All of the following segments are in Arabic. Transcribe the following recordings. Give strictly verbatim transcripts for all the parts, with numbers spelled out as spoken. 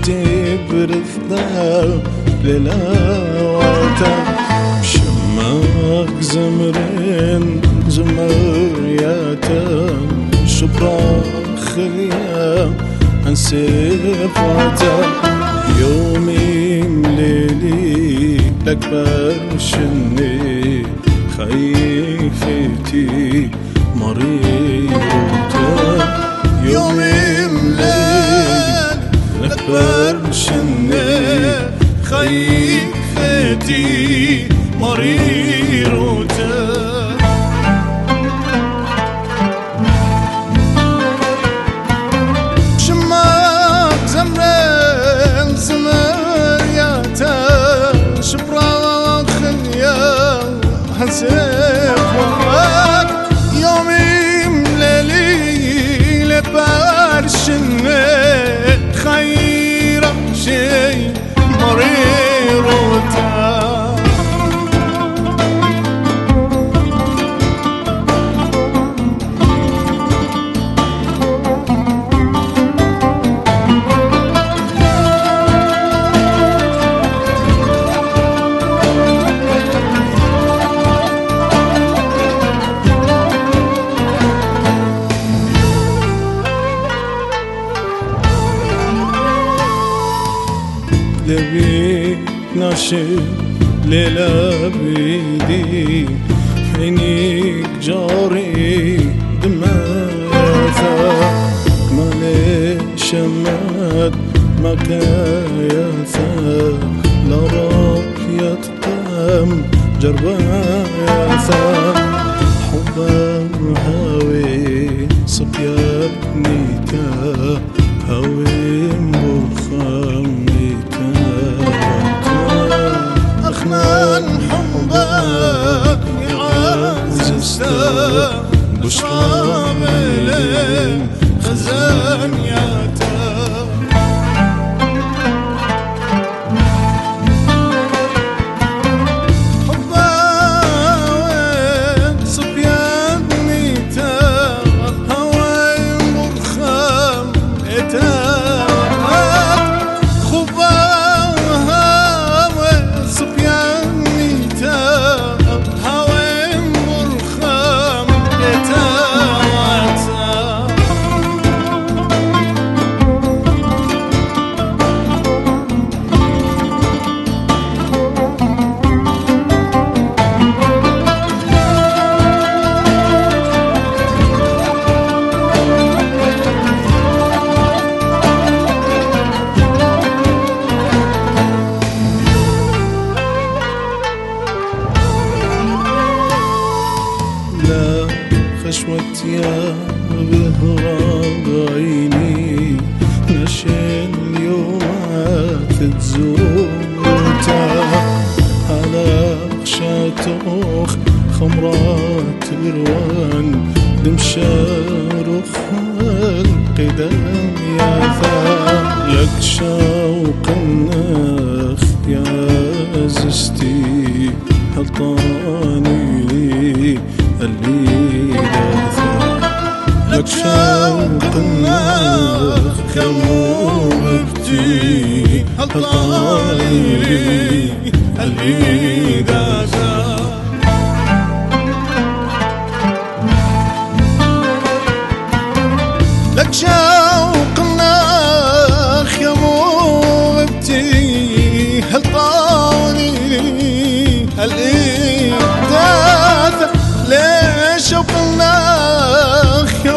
تجيب رفضة للاواتا شماغ زمرين زمرياتا شبراخ يا انسفاتا يومي مليلي لك برشني خيفتي مريضة يومي مليلي لك برشني خيفتي مريضة شماغ زمرين زمرياتا شبراخ يا هنسفك يومي مليلي لبرشني خيرة شي مريروتا لبي ناشف ليلة بيدي عينيك جاري دماثا ما ليش مات ما كاياثا لا راك يتقام جرباثا حبا هاوي صبياني تا هاوي مرخام أخنان حبك يعززتا بشرى ملين خزان ياتا حبك صبيان ميتا هواي مرخام إتا خشوت يا بهراب عيني نشين اليوم تتزوتا على خشاتوخ خمرات بروان دمشاروخ القدام يا ذا لك شوق النخ يا زستي هلطاني اللي داثا لك شوق النخ خمومتي هلطاني اللي داثا لك شوق النخ خمومتي هلطاني اللي داثا ليش وقلناك يا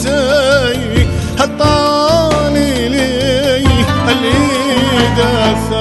موبتي هالطاني لي اللي داثا